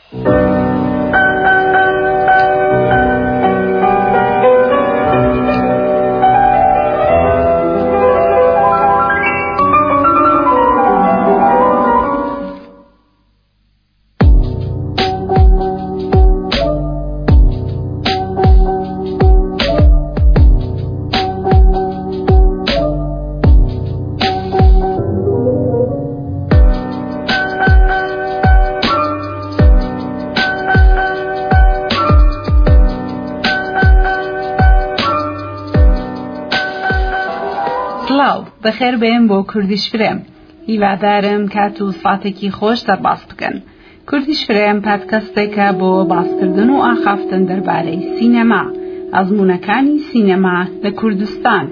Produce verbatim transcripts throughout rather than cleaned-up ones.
بەخێر بێن بۆ کوردیش فرێم هیوادارم کات و ساتێکی خۆش دەرباس بکەن. کوردیش فرێم پادکەستێکە بۆ باسکردن و ئاخافتن دەربارەی سینەما، ئەزموونەکانی سینەما لە کوردستان.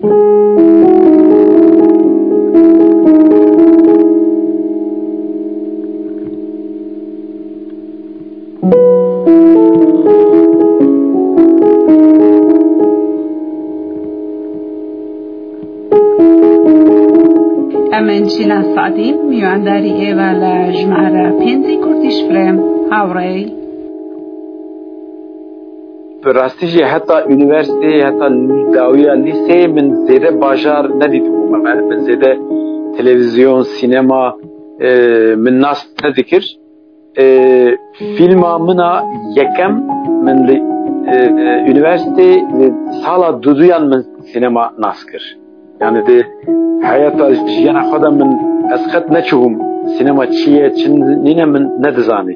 ئەمن شیلان سعدین میوانداری ئێوە لە ژمارە پێنجی کوردیش فرێم هاوڕێی. بەڕاستیژی هەتا ئونیڤەرسیتێ هەتا داویە لیسێ من زێدە باژار نەدیتبووم، من زێدە تەلەڤیزیۆن سینەما من ناس نەدیکرد. فیلما منا یەکەم من لە ئونیڤەرسیتێ ساڵا دوودویان من سینەما ناس کرد. يعني دي حياة جيانا خدا من أسخط نشوهم سينما تشيه چنينه من ندزاني.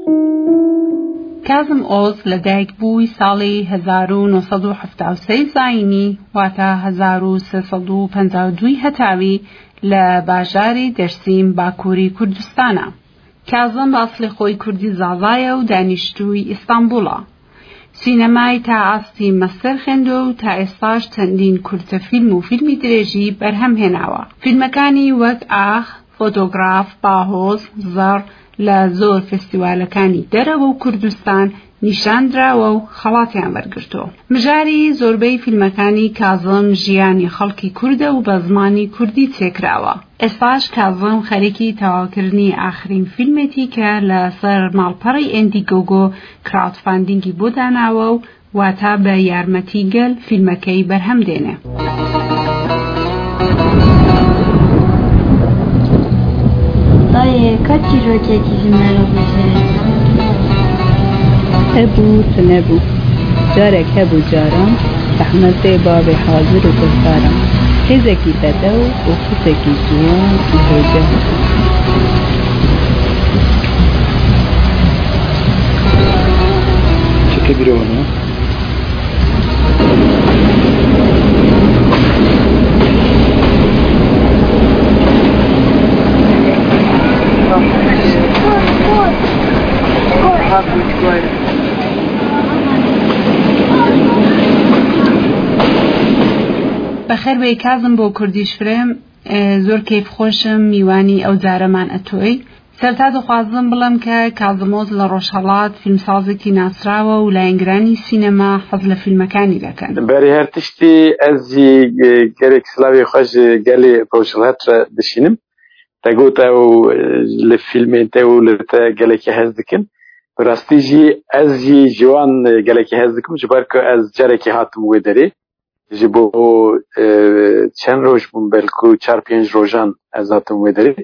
كاظم أوز لديك بوي سالي هزار و نۆ و هەفتاد و سێ زايني واتا هزار و سێ و پەنجا و دوو هەتاوي لباجاري درسيم باكوري كردستانا. كاظم بأصل خوي كردي زازايا و دانشتوي إسطنبولا. سینەمای تا ئاستی مەستەر خوێندووە و تا ئێستاش چەندین کورتە فیلم و فیلمی درێژی بەرهەم هێناوە. فیلمەکانی وەک ئاخ، فۆتۆگراف، باهۆز، زەڕ لە زۆر فێستیڤالەکانی دەرەوە و کوردستان نیشاندراوە و خەڵاتیان وەرگرتووە. مژاری زۆربەی فیلمەکانی کاظم ژیانی خەڵکی کوردە و بە زمانی کوردی چێکراوە. ئێستاش کاظم خەریکی تەواوکردنی ئاخرین فیلمێتی کە لەسەر ماڵپەڕی ئێندیگۆگۆ کراودفاندینگی بۆ داناوە و واتا بە یارمەتی گەل فیلمەکەی بەرهەم دێنێ. دایێ کاتی ڕۆکێکی ژمارە بژێ هەبوو چ نەبوو جارێک هەبوو جاران ئەحمەدێ بابێ حازر و گفتارم هێزێکی بەدە و ئۆفیسێکی جوان و هێجە چکە بیرەوەنە؟ بەخێر بێ کازم بۆ کوردیش فرێم زۆر کەیف خۆشم میوانی ئەو جارەمان ئەتۆی. سەرتا دەخوازم بڵێم کە کازمۆز لە ڕۆژهەڵات فیلمسازێکی ناسراوە و لایەنگرانی سینەما حەز لە فیلمەکانی دەکەن. بەری هەر تشتی ئەزی گەرێک سلاوی خۆش گەلێ ڕۆژهەڵاتە دەشینم دەگوتە و لە فیلمێتە و لەتە گەلێکی هەز دکن. بەڕاستیژی ئەزی جوان گەلێکی هەز دکم جبار کە ئەز جارێکی هاتم وێ دەرێ ji bo çend roj bûn belku çar pênc rojan ez hatim wê derê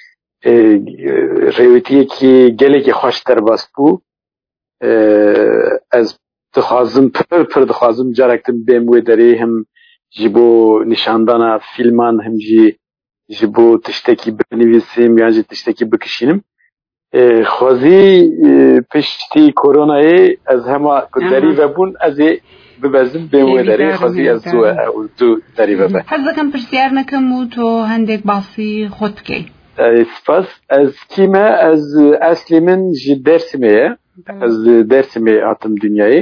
rêwîtiyekî gelekî xweş derbas bû. Ez dixwazim pir pir dixwazim carek tim bêm wê derê him ji bo nîşandana fîlman him jî ji bo tiştekî binivîsim yan jî tiştekî bikişînim. Xwazî piştî koronayê ez hema ku derî vebûn ez ê ببزم بێ وێ دەرێ خەزی ئەس دوو دەریبە بە حەز دەکەم پرسیار نەکەم و تۆ هەندێک باسی خۆت بکەی. سپاس. ئەز کیمە ئەز ئەسلی من ji Dêrsimê ez Dêrsimê hatim dünyayê.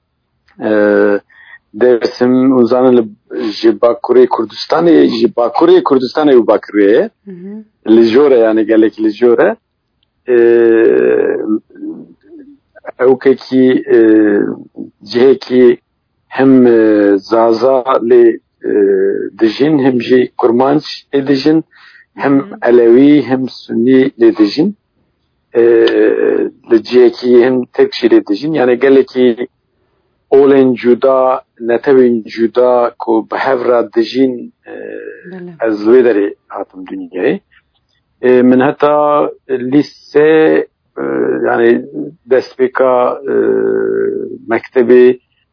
Dêrsim zanin ji Bakurê Kurdistanê ji Bakurê Kurdistanê û Bakiriyê li jor e yani gelek li jor e. Ewkekî cihekî hem zaza lê dijin hem jî kurmanc lê dijin hem Elewî hem Sunnî lê dijin. li ciyekî hin tek şîrê dijîn yani gelekî olên cuda netewên cuda ku bi hev re dijîn ez wê derê hatim dunyayê min heta lîse yani destpêka mektebê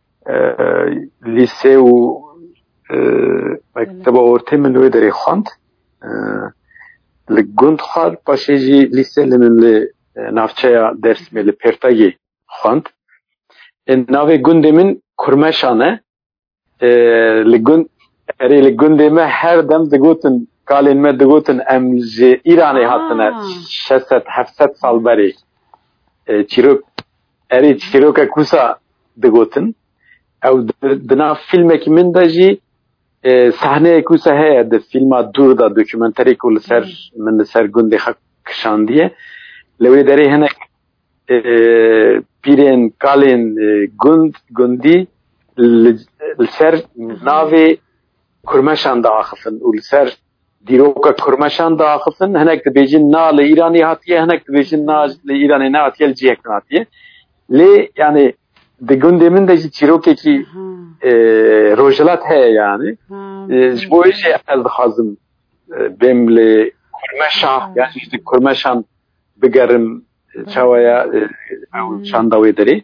lîse û mekteba ortê min wê derê xwand li gund xwar paşê jî lîse li min li navçeya Dêrsimê li Pêrtegê xwand. Navê gundê min Kurmeşan e. Li gund erê li gundê me her dem digotin kalên me digotin em ji Îranê hatine şeş sed heft sed sal berê. Çîrok erê çîrokek wisa digotin. Ew di nav filmekî min de jî sahneyek wisa heye di filma Dur da dokümenterê ku li ser min li ser gundê xwe kişandiye. Li wê derê hinek pîrên kalên gund gundî li ser navê Kurmeşan da axifin û li ser dîroka Kurmeşan da axifin hinek dibêjin na li Îranê hatiye hinek dibêjin na li Îranê nehatiye li cihek hatiye. Lê yani di gundê min de jî çîrokekî rojilat heye yani. Ji bo jî ez dixwazim bêm li Kurmeşan yani ji Kurmeşan bigerim çawaya ew şanda wê derê.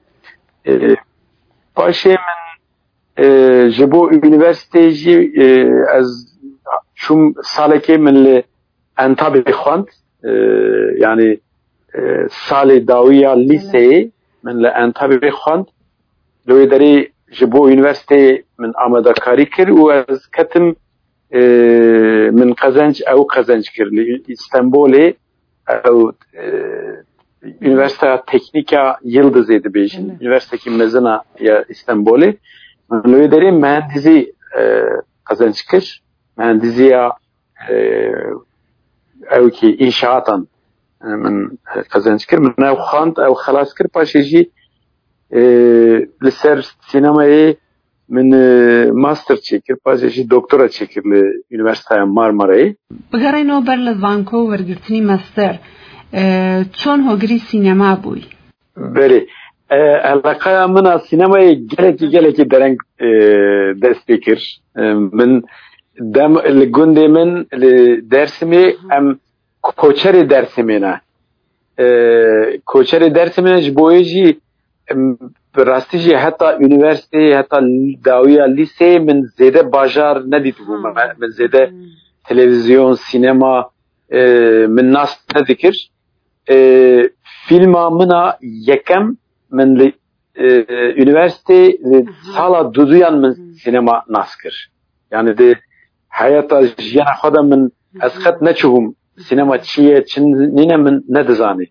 Paşê min ji bo üniversiteyê jî ez çûm salekê min li Entabê xwand yani salê dawiya lîseyê min li Entabê xwand. Li wê derê ji bo üniversiteyê min amadekarî kir û ez ketim min qezenc ew qezenc kir li İstanbolê ew Üniversiteya Teknika Yıldızê dibêjin üniversitekî mezina ya İstanbolê min li wê derê mehendisî qezenc kir mehendisiya ew kî înşaatan min qezenc kir min ew xwand ew xelas kir paşê jî li ser sînemayê min master çêkir paşê jî doktora çêkir li Üniversiteya Marmarayê. Bigerînەوە ber li zanko û wergirtinî master çۆn hۆgirî sînema bûyî? Berê eleqeya min a sînemayê gelekî gelekî dereng dest pê kir. Min dem li gundê min li Dêrsimê em koçerê Dêrsimê ne. Koçerê Dêrsimê ji bo yê jî bi rastî jî heta üniversiteyê heta dawiya lîseyê min zêde bajar nedîtibû min zêde televizyon sînema min nas nedikir. Filma min a yekem min li üniversiteyê li sala duduyan min sînema nas kir. Yani de hayata jiyana xwe de min ez qet neçûbûm sînema çi ye çi nîne min nedizanî.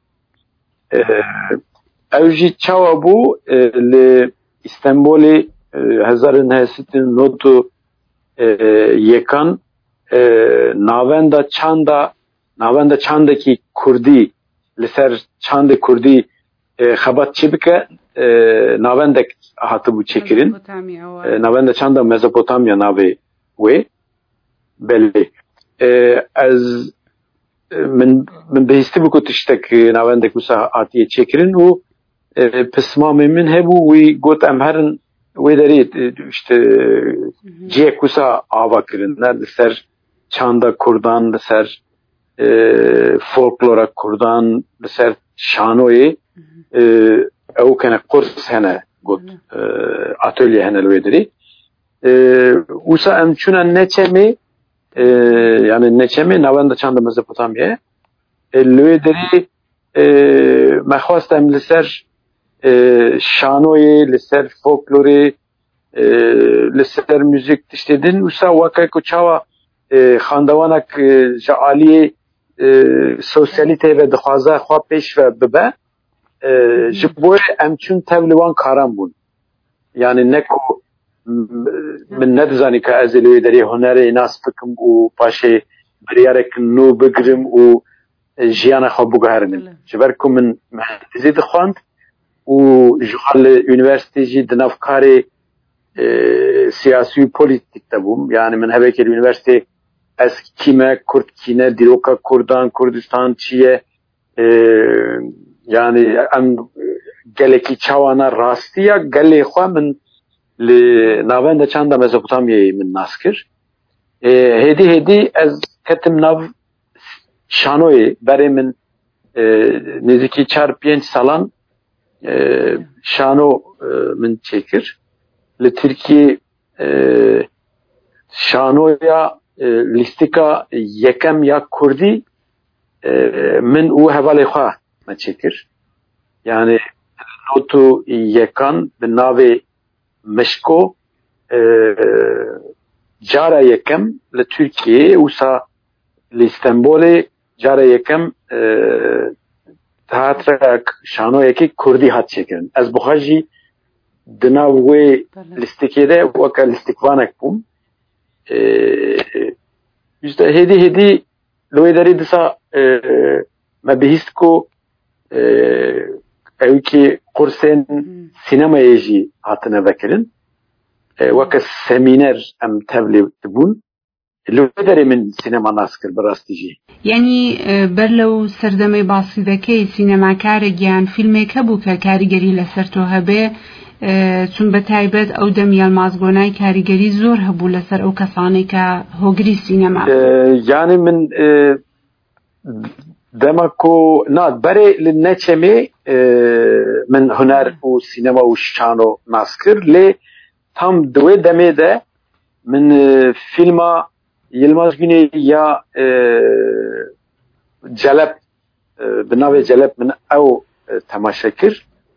Ew jî çawa bû li İstanbolê hezar û neh sed nod û yekan navenda çanda navenda çandekî Kurdî li ser çandê Kurdî xebat çi bike navendek hatibû çêkirin navenda çanda Mezopotamya navê wê belê ez min min bihîstî bû ku tiştek navendek wisa hatiye çêkirin û pismamê min hebû wî got em herin wê derê işte ciyek wisa ava kirin ne li ser çanda Kurdan li ser folklora Kurdan li ser şanoyê ew kene kurs hene got atölye hene li wê derê wisa em çûne Neçemê yani Neçemê navenda çanda Mezopotamyayê li wê derê me xwast em li ser şanoyê li ser folklorê li ser müzik tiştê din wisa weke ku çawa xandewanek ji aliyê sosyalîtê ve dixwaze xwe pêş ve bibe ji bo em çûn tev li wan karan bûn. Yani ne ku min nedizanî ka ez ê li wê derê hunerê nas bikim û paşê biryarek nû bigirim û jiyana xwe biguherinim. Ji ber ku min mehendisî dixwand û ji xwe li üniversiteyê jî di nav karê siyasî û polîtîk de bûm. Yani min hevekê üniversiteyê ez kîme Kurd kîne dîroka Kurdan Kurdistan çi ye yani em geleki çawana rastiya gele xwe min li navenda çanda Mezopotamyayê min nas kir. Hêdî hêdî ez ketim nav şanoyê berê min nêzîkî çar pênc salan şano min çêkir. Li Tirkiye şanoya lîstika yekem ya Kurdî min û hevalê xwe me çêkir. Yani notu yekan bi navê Mişko cara yekem li Türkiye wisa li İstanbulê cara yekem teatrek şanoyekî Kurdî hat çêkirin. Ez bixwe jî di nav wê lîstikê de weka lîstikvanek bûm. İşte hêdî hêdî li wê derê disa me bihîst ku ew ki kursên sînemayê jî hatine vekirin. Weke semîner em tevlî dibûn. Li wê derê min sînema nas kir bi rastî jî. Yani ber lew serdemê basî vekê sînemakarek yan fîlmek hebû ke karîgerî li ser to hebe çûn bi taybet ew dem Yılmaz karîgerî zor hebû li ser ew kesanê ke hogirî sînema. Yani min dema ku na berê li neçemê min huner û sînema û şano nas kir lê tam di wê demê de min fîlma Yılmaz Güney ya Celep bi navê Celep min ew temaşe kir.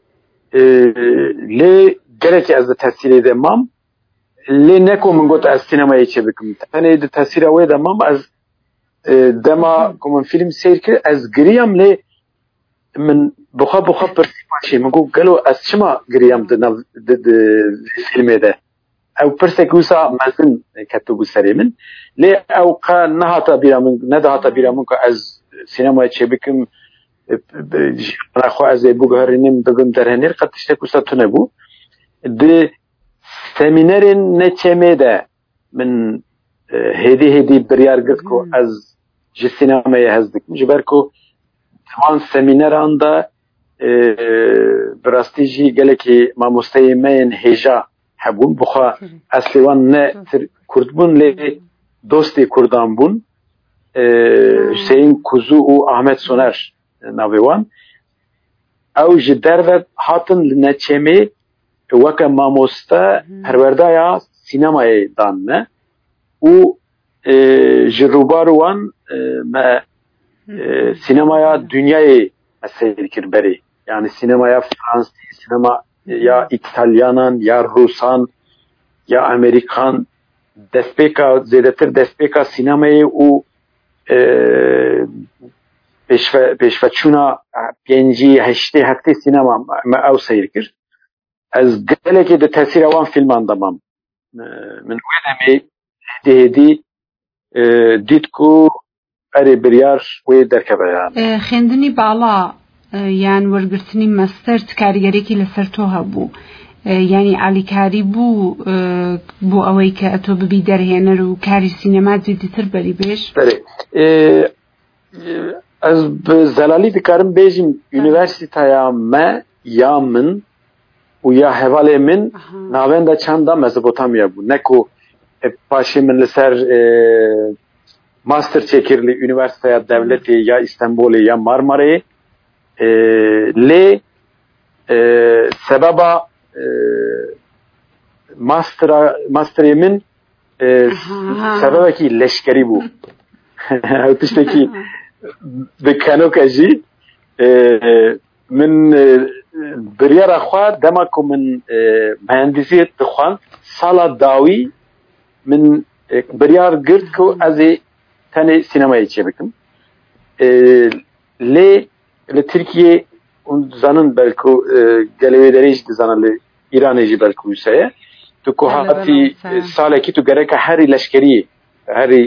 Lê gelekî ez di tesîrê de mam lê neko min got ez sînemayê çê bikim. Tenê di tesîra wê de mam ez dema ku min fîlm seyr kir ez giriyam lê min bixwe bixwe pirsî paşê min got gelo ez çima giriyam di nav di fîlmê de. Ew pirsek wisa mezin ketibû serê min lê ew qe nehata bîra min nedihata bîra min ku ez sînemayê çê bikim jîna xwe ez ê biguherînim bibim derhenêr qet tiştek wisa tune bû. Di semînerên neçemê de min hêdî hêdî biryar girt ku ez ji sînemayê hez dikim ji ber ku wan semîneran de bi rastî jî gelekî mamosteyê me yên hêja hebûn. Bixwe eslê wan ne Kurd bûn lê dostê Kurdan bûn. Hüseyin Kuzu û Ahmet Soner navê wan. Ew ji derve hatin li neçemê weke mamoste perwerdaya sînemayê danne û ji rûbar wan me sînemaya dünyayê me seyr kir berê. Yani sînemaya Fransî, sinema ya İtalyanan, ya Rusan, ya Amerikan destpêka zêdetir destpêka sînemayê û pêşveçûna pêncî, heştê, heftê sînema me ew seyr kir. Ez gelekî di tesîra wan fîlman de mam. Min wê demê hêdî hêdî dît ku erê biryar wê derkeve yani. Xêndinî bala yan wergirtinî master karîgerekî li ser to hebû. Yani alîkarî bû bû ewê ke eto bibî derhêner û karî sînema zêdîtir berî bêj? Berê. Ez bi zelalî dikarim bêjim üniversiteya me ya min û ya hevalê min navenda çanda Mezopotamya bû. Ne ku paşê min li ser master çêkir li Üniversiteya Devletê ya İstanbulê ya Marmarayê lê sebeba mastera masterê min sebebekî leşkerî bû. Ew tiştekî bi kenoke jî min biryara xwe dema ku min mühendisiyê dixwand sala dawî min biryar girt ku ez ê tenê sînemayê çê bikim. Lê li Tirkiye zanin belku gelê wê derê jî dizanin li İranê jî belku wisa ye. Tu ku hatî salekî tu gereka herî leşkeriyê herî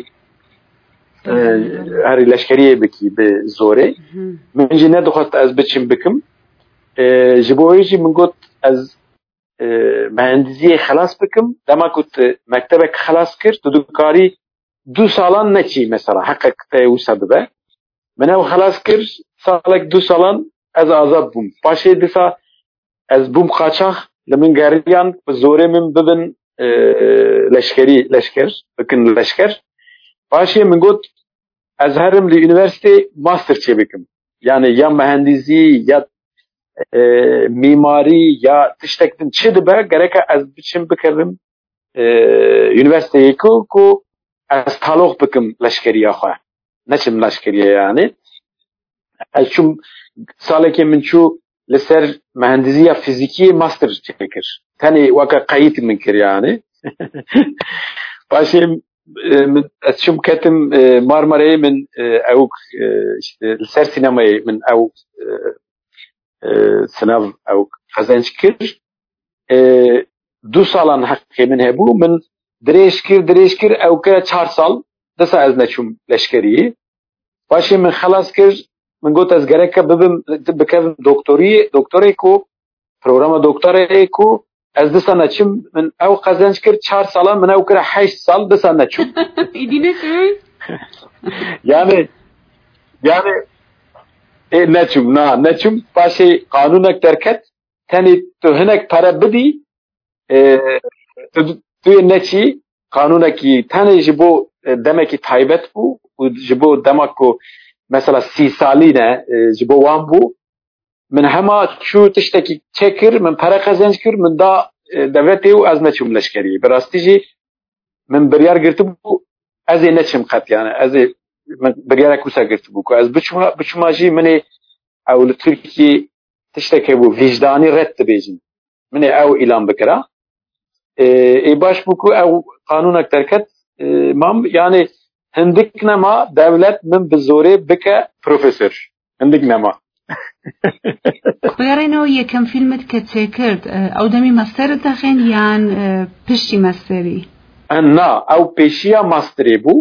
herî leşkeriyê bikî bi zorê. Min jî nedixwast ez biçim bikim. Ji bo wê jî min got ez mühendisiyê xelas bikim. Dema ku tu mektebek xelas kir tu dikarî du salan neçî mesela heqek te wisa bibe. Min ew xelas kir سالك دو سالان از آزاد بوم پاشی دسا از بوم قاچاق لمن گریان بزوره من ببن لشکری لشکر بکن لشکر پاشی من گفت از هرم لی یونیورسیتی ماستر چه بکم yani ya mühendisi ya e, mimari ya tiştektin çi dibe gereka ez biçim bikirim e, üniversiteye ku ku ez talok bikim leşkeriya xwe neçim leşkeriye yani ez çum salekê min çû li ser mühendisiya fizikî master çekir tenê weke qeyît min kir yani başê ez çum ketim Marmarayê min ew işte li ser sinemayê min ew sınav ew qezenc kir du salan heqê min hebû min dirêj kir dirêj kir ew kire çar sal disa ez neçûm leşkeriyê başê min xelas kir min got ez gereke bibim bikevim doktoriyê doktorê ku programa doktorayê ku ez disa neçim min ew qezenc kir çar salan min ew kire heşt sal disa neçûm İdî neçûn yani yani e neçûm na neçûm başê qanunek derket tenê tu hinek pere bidî tu yê neçî qanunekî tenê ji bo demekî taybet bû û ji bo demek ku mesela sî salî ne ji bo wan bû min hema çû tiştekî çekir min pere qezenc kir min da devletê û ez neçûm leşkeriyê bi rastî jî min biryar girtibû ez ê neçim qet yani ez ê min biryarek wisa girtibû ku ez biçûma biçûma jî min ê ew li Tirkiyê tiştek hebû vicdanî red dibêjin min ê ew îlan bikira ê baş bû ku ew qanunek derket mam yani hindik nema devlet min bi zorê bike profesör hindik nema بگەڕێنەوە یەکەم فیلمت کە چێکرد ئەو دەمی مەستەرت دەخێن یان پشتی مەستەری نا ئەو پێشیە ماسترێ بوو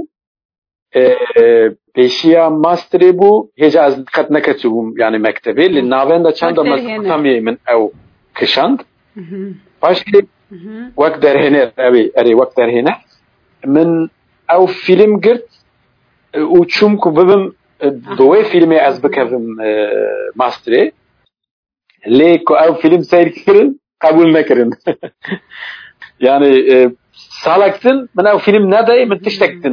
پێشیە ماسترێ بوو هێجا ez قەت نەکەچووبووم yani mektebê li navenda çanda meskutamê min ew kişand paşê wek derhêne evê erê wek derhêne min ew fîlm girt û çûm ku bibim di wê fîlmê ez bikevim masterê lê ku ew fîlm seyr kirin qebûl nekirin yani salek din min ew fîlm nedayê min tiştek din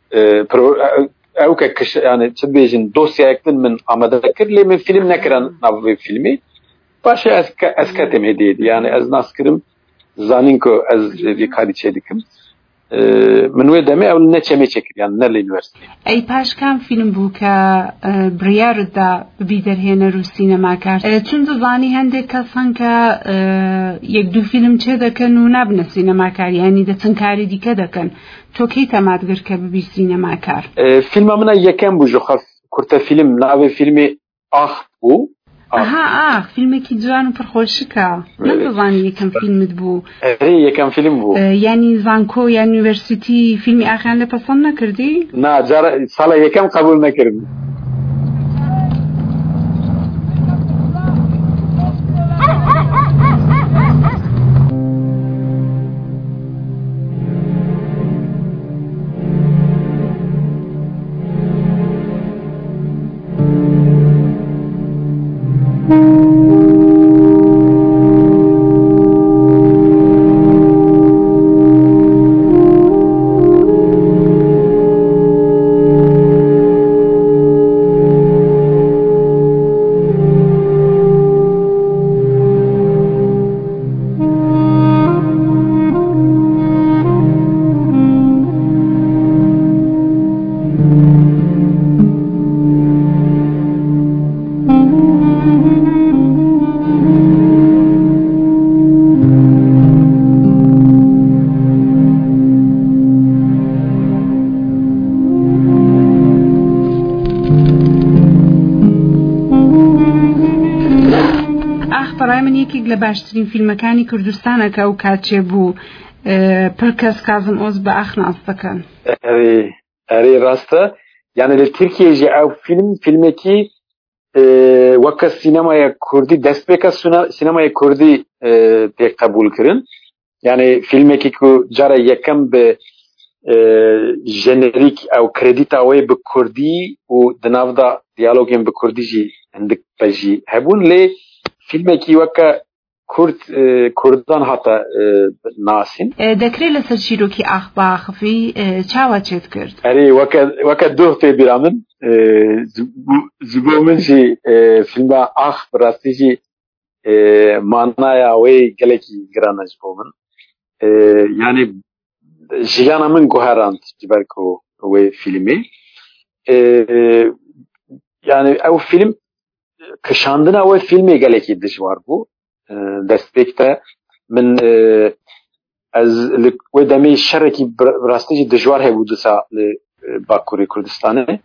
ew ke yani çi dibêjin dosyayek din min amade kir lê min fîlm nekirin nav vê fîlmê paşê ez ez ketim hêdiyê yani ez nas kirim zanîn ku ez vê karî çê dikim من وێ دەمێ ئەو نەچەمێ چێکرد یان نەر لە یونیڤەرسیتی ئەی پاشکام فیلم بوو کە بڕیارتدا ببی دەرهێنەر و سینەماکار چون دەزانی هەندێک کەسان کە یەک دوو فیلم چێ دەکەن و نابنە سینەماکار یانی دەچەند کاری دیکە دەکەن تۆ کەی تەمادگر کە ببی سینەماکار فیلمە منە یەکەم بوو ژۆخە کورتە فیلم ناوێ فیلمێ ئاخ بوو ئاها ئاخ فیلمێکی جوان و پڕخۆشیکە من دەزانی یەکەم فیلمت بوو یەکەم فیلم بوو یانی زانکۆ یان یونیڤەرسیتی فیلمی ئاخیان لێ پەسەند نەکردی؟ نا جارە ساڵە یەکەم قبول نەکردم لە باشترین فیلمەکانی کوردستانە کە ئەو کاتێ بوو پڕ کەس کازم ئۆز بە ئاخ ناز دەکەن ئەرێ ڕاستە یانە لە تورکیەژی ئەو فیلم فیلمێکی وەکە سینەمای کوردی دەست پێکە سینەمای کوردی پێ قبول کردن یانێ فیلمێکی کو جارە یەکەم بە ژەنریک ئەو کردیتاوەی بە کوردی و دناودا دیالوگین به کردی جی هندک بجی هبون لی فیلم کی وکا کرد کردان حتا ناسین دکری لسر شیروکی آخ باخفی چاوا چت کرد اری وکا وکا دو تی بیرامن زبون جی فیلم آخ براستی جی مانایا وی گلکی گرانج بومن yani jiyana min guherand ciberko ve filmi yani ev film kışandına ve filmi geleki diş var bu destekte min az ve demi şereki brastici dijwar hebu disa Bakuri Kurdistan'ı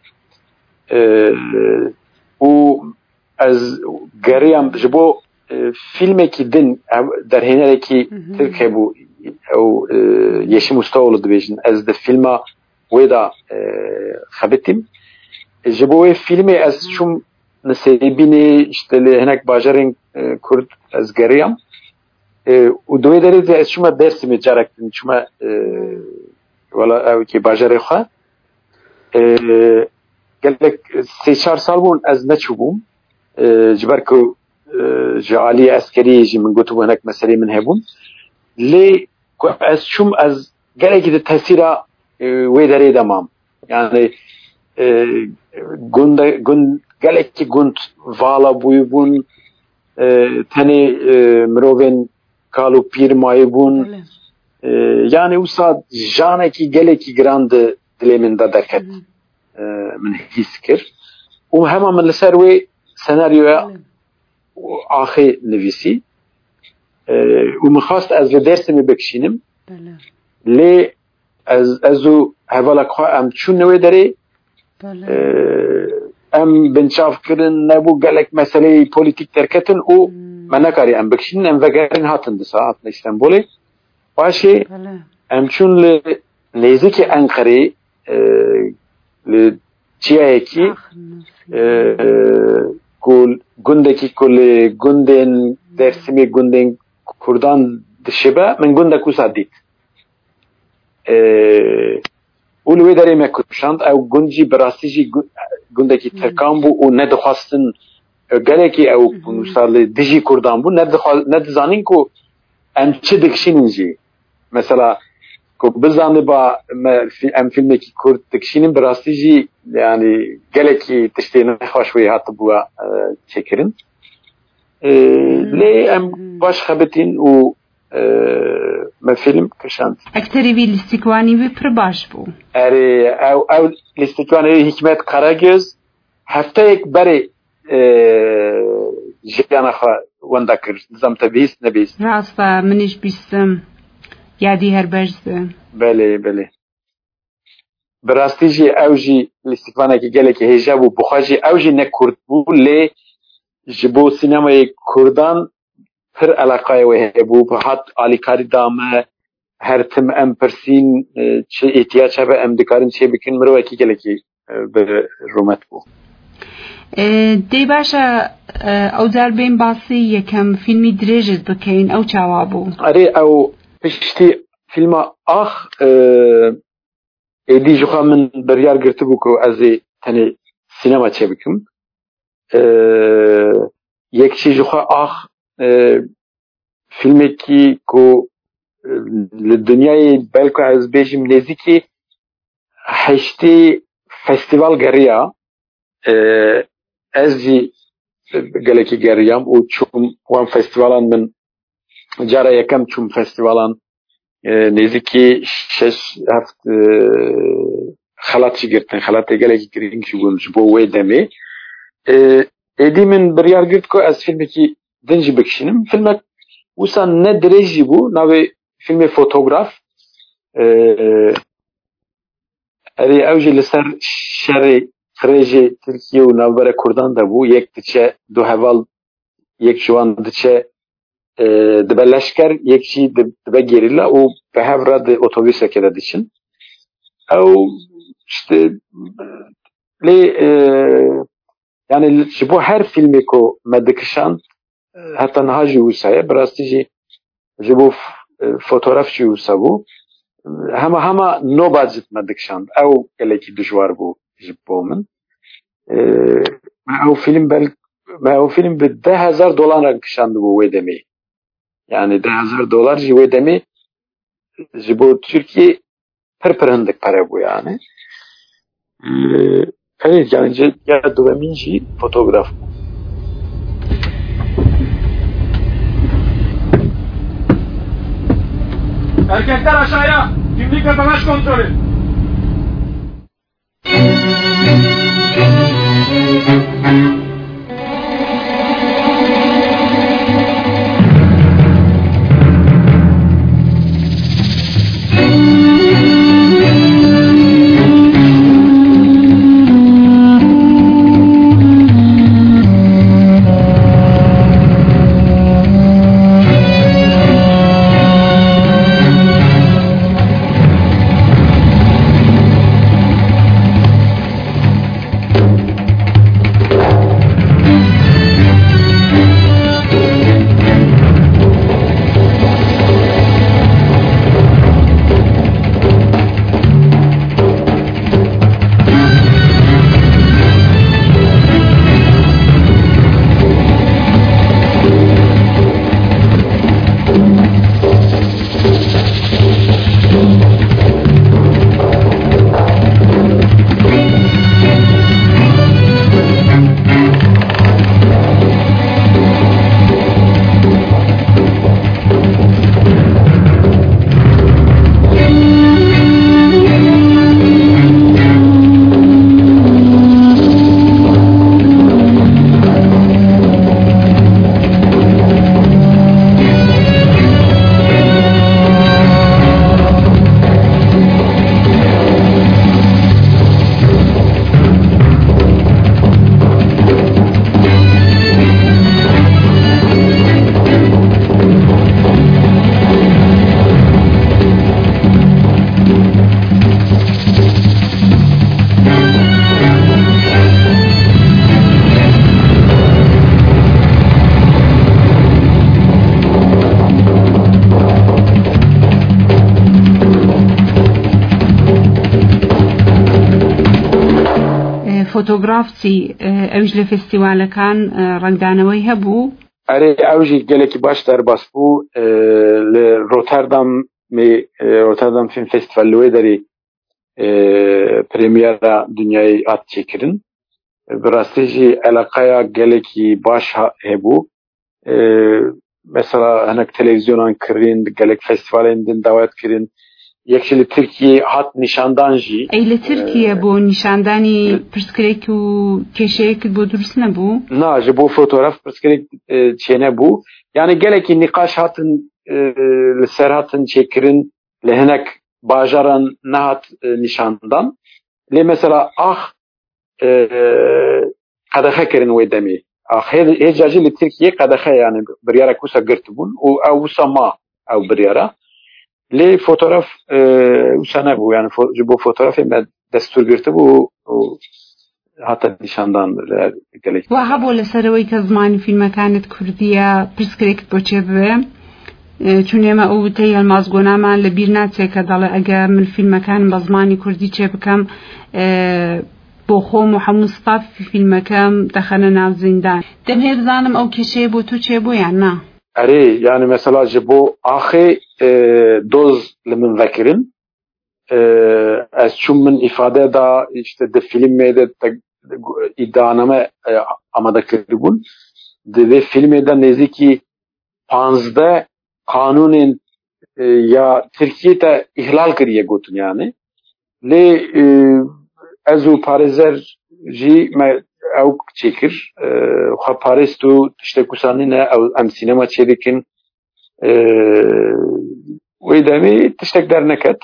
o az geriyam jibo filme ki din derhenereki Türkiye bu او yeşim Ustaoğlu dibêjin ez de filma wê da xebitim ji bo wê filmê ez çûm nisêbînê işte li hinek bajarên Kurd ez geriyam û di wê derê de ez çûme Dêrsimê carek din çûme wala ew kê bajarê xwe gelek sê çar sal bûn ez neçûbûm ji ber ku ji aliyê eskeriyê jî min gotibû hinek meselê min hebûn lê از چوم از گلکی ده تاثیرا وی داره دمام yani گند گند گلکی گند والا بوی بون تنی مروین کالو پیر مای بون yani usa jane ki geleki grande dilemin da deket min hiskir o hemen min ser ve senaryoya ahi nevisi و مخواست از درسمی بکشینم لی از ازو حوالک خواه ام چون نوی داری ام بنشاف کرن نبو گلک مسئله پولیتیک ترکتن او من نکاری ام بکشینم ام وگرین هاتن دسا هاتن استنبولی باشی ام چون لی نیزیک انقری لی چیه کی کل گندکی کل گندن درسمی گندن Kurdan dışıba min gunda kusadit. Ulu ve derime kuşand ev gunci berastici gundaki terkan bu o ne dixwastin geleki ev nusarlı diji Kurdan bu ne ne dizanin ku em çi dikşinin jî. Mesela ku bizanı ba em filmeki Kurd dikşinin berastici yani geleki tiştene hoş ve hatı bu çekirin. لي ام باش خبتين و ما فيلم كشانت اكتري بي الاستيكواني ببر باش بو اري او او الاستيكواني حكمت قراجز هفتيك بري جيانا خا وندكر زم تبيس نبيس راستا منيش بيسم يادي هر برزه بله بله براستي جي اوجي الاستيكواني كي قالك هجاب وبخاجي اوجي نكرد بو لي جبو سینمای کردان پر علاقه و هبو به حد آلیکاری دامه هر تم ام پرسین چه احتیاج به ام دکارن چه بکن مرو کی گله کی به رومت بو دی باشا او دربین باسی یکم فیلمی دریجت بکین او چاوابو اره او پشتی فیلم آخ ایدی جوخا من بریار گرته بو که از تنی سینما چه بکن یک چیز خواه آخ فیلمی که کو لدنیای بلکه از بیشم نزدیکی هشتی فستیوال گریا از جی گلکی گریام و چون وان فستیوالان من جارا یکم چون فستیوالان نزدیکی شش هفت خلاطی گرتن خلاطی گلکی گرینگ شگون جبو وی دمی ادی من بریار گرت کو از فیلمی که دنجی بکشینم فیلم وسا نه درجی بو ناوی فیلم فوتوگراف اری اوجی لسر شر خریجی ترکیه و نوبر کردان دا بو یک دچه دو حوال یک جوان دچه دبلشکر یک چی دبه گریلا و به هفره ده اتوبیسه که دادیشن او işte لی yani bu her filmi ko medikşan hatta naji usaya brastici bu fotoğrafçı usa bu hama hama no budget medikşan ev geleki dijwar bu jibomen ما او فيلم بل ما او فيلم بده هزار دولار کشاند بو ودمی yani ده هزار dolar ji wedemi ji bo Türkiye perperendik para bu yani. Evet yani ya dönemin ji fotoğraf. Erkekler aşağıya. Kimlik ve bagaj kontrolü. فۆتۆگرافچی ئەویش لە فستیوالەکان ڕنگدانەوەی هەبوو؟ ئەرێ ئەوژی گەلێکی باش دەرباس بوو لە ڕۆتەردام ڕۆتەردام فیلم فستیڤال لەوێ دەری پرێمیەرە دنیای هات چێکردن بەڕاستیژی عەلاقەیە گەلێکی باش هەبوو مەسەلا هەنێک تەلەڤیزیۆنان کردین گەلێک فستیڤالێن دن داوات کردین یەکشی لە تورکیە هات نیشاندان ژی ئەی لە تورکیە بۆ نیشاندانی پرسکرێک و کێشەیەکت بۆ دروست نەبوو؟ نا ji بۆ فۆتۆگراف پرسکرێک چێنە بوو یعنی گەلێکی نیقاش هاتن لەسەر هاتن چێکردن لە هەنێک باژاران نەهات نیشاندان لێ مەسەلا ئاخ قەدەخە کردن وێ دەمێ ئاخ هێجاژی لە تورکیە قەدەخە یعنی بڕیارە کوسە گرتبوون و ئەو وسە ما ئەو بڕیارە لێ فۆتۆگراف وسە نەبوو یعنی بۆ فۆتۆگرافێ دەستور گرتبوو و هاتە نیشاندان گەلێک وا هەبوو لەسەرەوەی کە زمانی فیلمەکانت کوردیە پرسکرێکت بۆ چێ ببێ چون ئێمە ئەو وتەی هەڵمازگۆنامان لە بیر ناچێت کە دەڵێ ئەگە من فیلمەکانم بە زمانی کوردی چێ بکەم بۆ خۆم و هەموو ستافی فیلمەکەم دەخەنە ناو زیندان دەمهێ بزانم ئەو کێشەیە بۆ تو چێ بوو یان نا؟ ئەرێ یعنی مەسەلا ji بۆ ئاخێ دۆز لە من vekirîn ez çûm min îfade da işte di filmê de îdianame amade kiribûn di vê filmê de nêzîkî panzdeh qanûnên ya Tirkiye te îhlal kiriye gotin yani lê ez û parêzer jî me ew çêkir xwe parêst û tiştek wîsanîne em sînema çê dikin wê demê tiştek derneket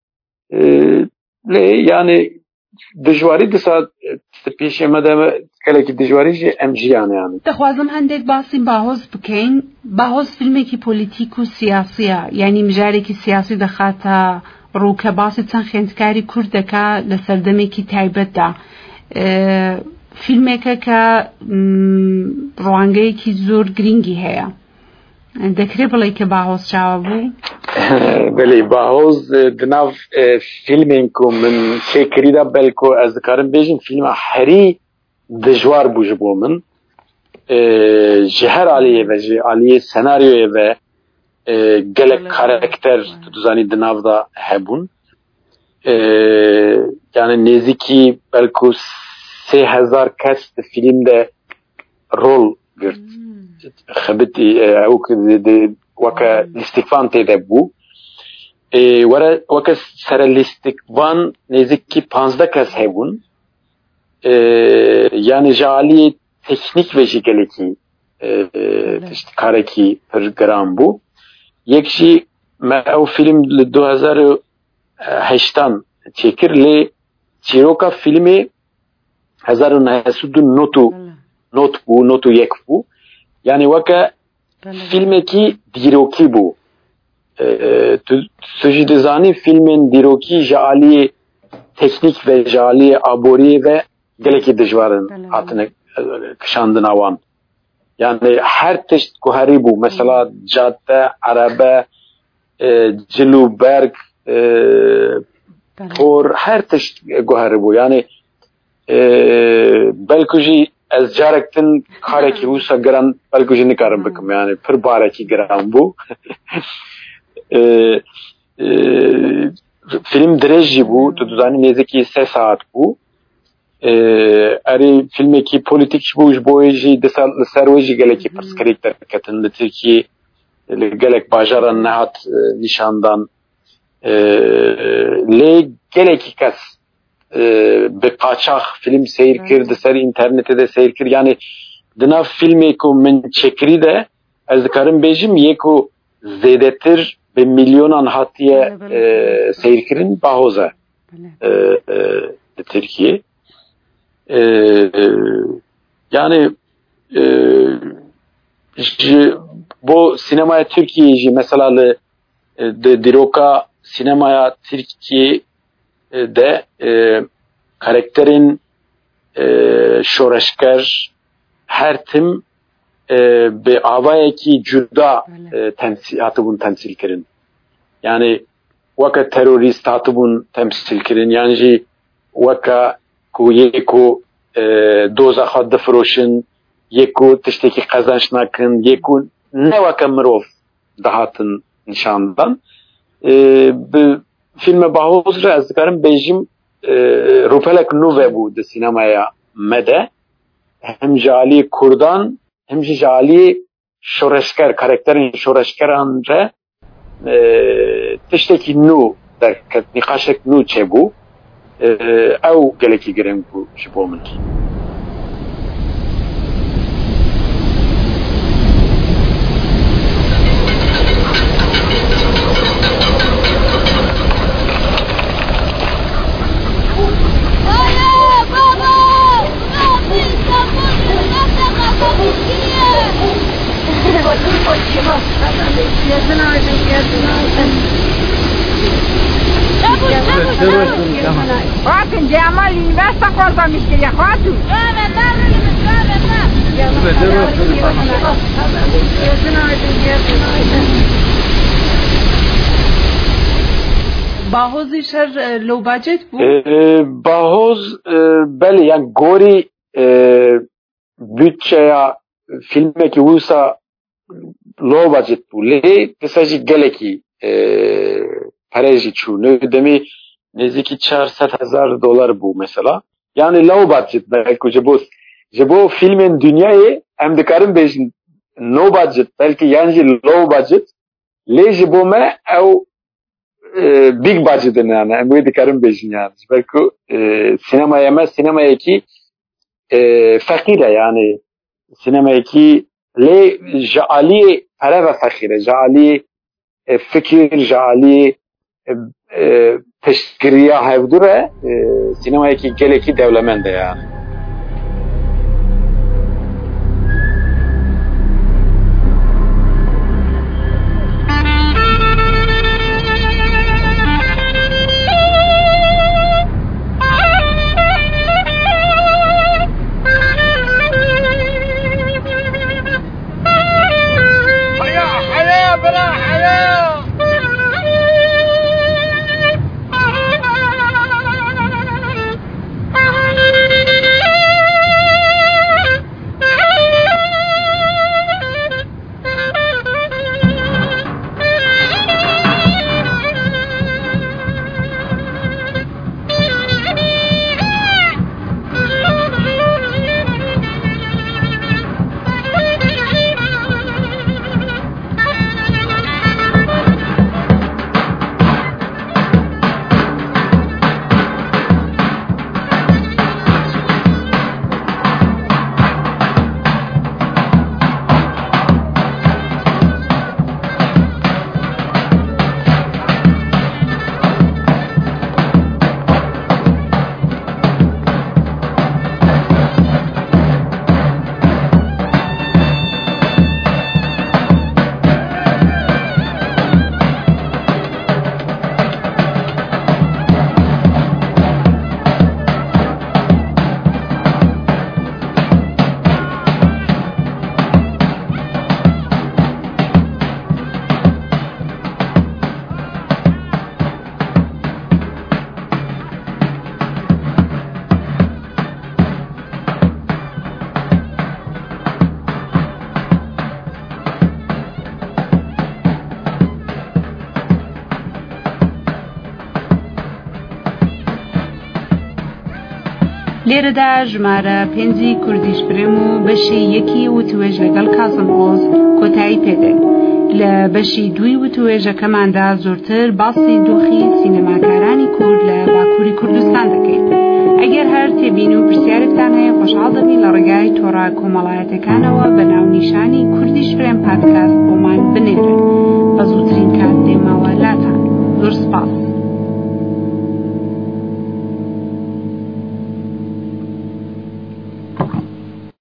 lê yani dijwarî disa pêşê me de gelekî dijwarî jî em jiyan yani. Dixwazim hindêk basî Bahoz bikein. Bahoz filmekî polîtîk û siyasî ye yanî mijarekî siyasî dixata ڕووکە باسی چەند خوێندکاری کورد دەکا لە سەردەمێکی تایبەتدا فیلمێکە کە ڕوانگەیەکی زۆر گرنگی هەیە دەکرێت بڵێ کە باهۆز چاوە بوو؟ بەڵێ باهۆز دناو فیلمێن کو من چێکریدا بەلکۆ ئەز دەکارم بێژم فیلمە هەری دجوار بوو ji bo min ji her aliyê ve ji aliyê senaryoyê ve gelek karakter tu dizanî di nav da hebûn yani nêzîkî belku sê hezar kes di film de rol girt xebitî ew weke lîstikvan têde bû were weke serelîstikvan nêzîkî panzdeh kes hebûn yani ji aliyê teknik ve jî gelekî tiştî karekî pir giran bû yek jî me ew film li du hezar û heştan çêkir lê çîroka filmê hezar û neh sûd û not û not bû not û yek bû yani weke filmekî dîrokî bû tu jî dizanî filmên dîrokî ji aliyê teknik ve ji aliyê aboriyê ve gelekî dijwarin hatine kişandina wan yani her tişt guherî bû mesela cadde erebe cilû berg por her tişt guherî bû yani belku jî ez carek tin karekî wisa giran belku jî nikarim bikim yani pir barekî giran bû film dirêj jî bû tu dizanî nêzîkî sê saet bû erê filmekî polîtîk jî bû ji bo wê jî li ser wê jî gelekî pirsgirêk derketin li Tirkiyê li gelek bajaran nehat nîşandan lê gelekî kes bi qaçax film seyr kir di ser internetê de seyr kir yani di nav filmê ku min çekirî de ez dikarim bêjim yê ku zêdetir bi milyonan hatiye seyirkirin bahoz e di Tirkiye yani ji bo sinemaya Türkiye jî mesela li diroka sinemaya Türkiye de karakterin şoreşker her tim bi avayekî cuda temsil hatibûn temsil kirin yani weke terorîst hatibûn temsil kirin yani jî weke ku yê ku doza xwe difiroşin yê ku tiştekî qezanç nakin yê ku ne weke mirov dihatin nîşandan bi filme bahoz re ez dikarim bêjim rûpelek nû vebû di sînemaya me de hem ji aliyê Kurdan hem jî ji aliyê şoreşker karakterên şoreşkeran re tiştekî nû derket nîqaşek nû çêbû ew gelekî giring bû ji bo min Bakın Cemal üniversite kazanmış ya Fatih. باهوزی شر لو باجت بو باهوز بله yani gori bütçeya filmeki wisa low budget bû lê disa jî gelekî perê jî çû ne demê nêzîkî çar sed hezar dolar bû mesela yani low budget belki ji bo ji bo filmên dünyayê em dikarin bêjin no budget belki yan jî low budget lê ji bo me ew big budget'in yani em wê dikarin bêjin yani belki sinemaya me sinemayekî feqîr e yani sinemayekî lê ji aliyê pere ve feqîr e ji aliyê fikir ji aliyê teşkiriya hevdur e sinemayekî gelekî dewlemend e yani Thank you. لێرەدا ژمارە پێنجی کوردیش برێم و بەشی یەکی وتوێژ لەگەڵ کازم ئۆز کۆتایی پێدەن. لە بەشی دوی وتوێژەکەماندا زۆرتر باسی دۆخی سینەماکارانی کورد لە باکووری کوردستان دەکەین. ئەگەر هەر تێبین و پرسیارێکتان هەیە خۆشحاڵ دەبین لە ڕێگای تۆڕە کۆمەڵایەتەکانەوە بە ناونیشانی کوردیش برێم پادکاست بۆمان بنێرن. بە زووترین کات دێماوە لاتان. زۆر سپاس.